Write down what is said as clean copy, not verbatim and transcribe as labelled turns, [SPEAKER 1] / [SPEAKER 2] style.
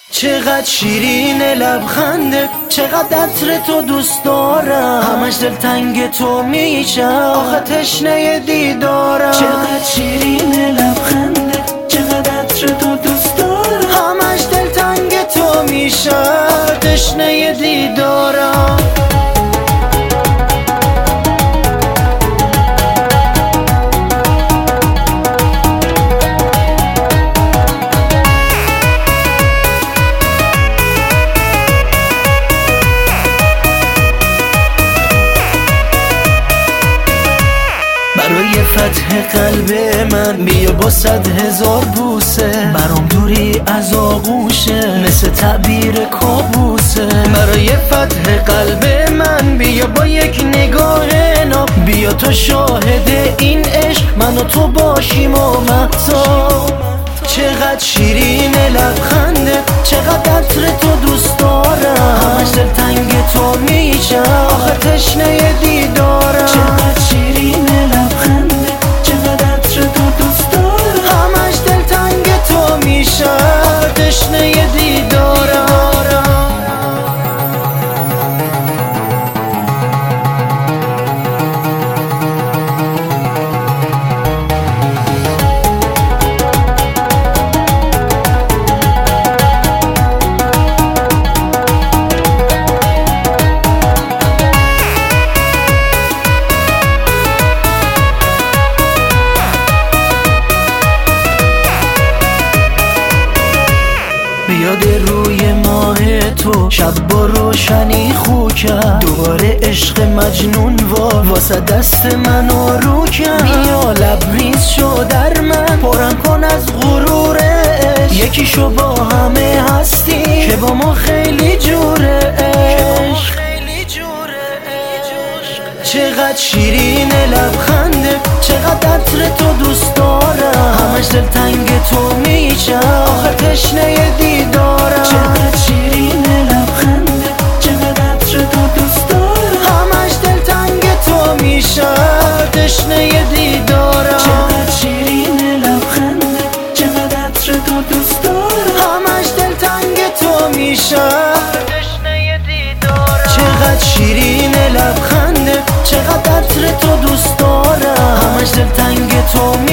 [SPEAKER 1] چقدر شیرین لبخنده، چقدر عطر تو دوست دارم، همش دلتنگ تو میشم، آخه تشنه دیدارم. چقدر شیرین لبخنده، چقدر عطر تو دوست دارم، همش دلتنگ تو میشم، تشنه دیدارم. برای فتح قلب من بیا با 100,000 بوسه، برام دوری از آغوشه مثل تعبیر کابوسه. برای فتح قلب من بیا با یک نگاه ناب، بیا تو شاهد این عشق، من و تو باشیم و مهتاب. چقدر شیرین لبخنده، چقدر عطر تو دوست دارم، همش دلتنگ تو میشم، آخه تشنه دیدارم. چقدر شیرین لبخنده، چقدر عطر تو دوست دارم، همش دلتنگ تو میشم، تشنه دیدارم. یاد روی ماه تو شب با روشنی خو کرد، دوباره عشق مجنون واسه دست منو رو کرد. بیا لبریز شو در من، پرم کن از غرور عشق، یکی شو با همه هستی که با ما خیلی جوره عشق. چقدر شیرین لبخنده، چقدر عطر تو دوست دارم، همش دلتنگ تو میشم، آخه تشنه دیدارم. چقدر شیرین لبخنده، چقدر عطر تو دوست دارم، همش دلتنگ تو میشم، تشنه دیدارم. چقدر شیرین لبخنده، چقدر عطر تو دوست دارم، همش دلتنگ تو میشم، تشنه دیدارم. چقدر شیرین لبخنده، چقدر عطر تو دوست دارم، همش دلتنگ تو